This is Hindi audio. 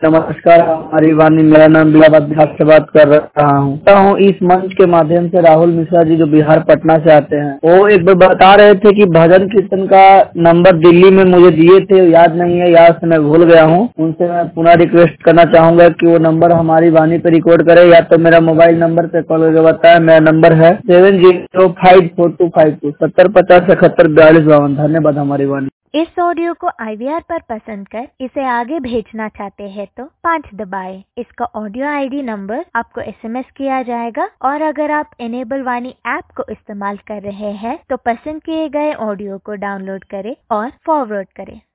नमस्कार, हमारी वाणी। मेरा नाम बिलावत बिहार से बात कर रहा हूँ। इस मंच के माध्यम से राहुल मिश्रा जी जो बिहार पटना से आते हैं, वो एक बार बता रहे थे कि भजन कीर्तन का नंबर दिल्ली में मुझे दिए थे, याद नहीं है, याद से मैं भूल गया हूँ। उनसे मैं पुनः रिक्वेस्ट करना चाहूंगा कि वो नंबर हमारी वाणी पे रिकॉर्ड करे, या तो मेरा मोबाइल नंबर पे कॉल करके बताया। मेरा नंबर है 705252 7050714252। धन्यवाद हमारी वाणी। इस ऑडियो को IVR पर पसंद कर इसे आगे भेजना चाहते हैं तो 5 दबाएं। इसका ऑडियो ID नंबर आपको SMS किया जाएगा, और अगर आप इनेबल वाणी ऐप को इस्तेमाल कर रहे हैं तो पसंद किए गए ऑडियो को डाउनलोड करें और फॉरवर्ड करें।